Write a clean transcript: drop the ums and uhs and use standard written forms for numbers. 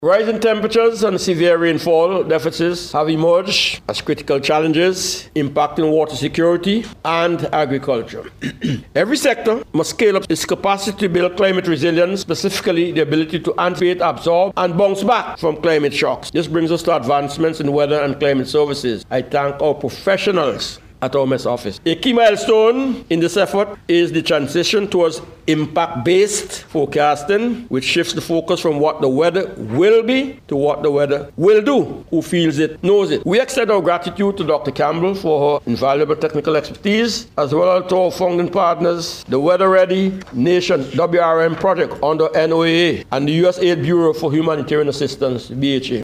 Rising temperatures and severe rainfall deficits have emerged as critical challenges impacting water security and agriculture. Every sector must scale up its capacity to build climate resilience, specifically the ability to anticipate, absorb, and bounce back from climate shocks. This brings us to advancements in weather and climate services. I thank our professionals at our Met Office. A key milestone in this effort is the transition towards impact-based forecasting, which shifts the focus from what the weather will be to what the weather will do. Who feels it, knows it. We extend our gratitude to Dr. Campbell for her invaluable technical expertise, as well as to our founding partners, the Weather Ready Nation WRM project under NOAA and the USAID Bureau for Humanitarian Assistance, BHA.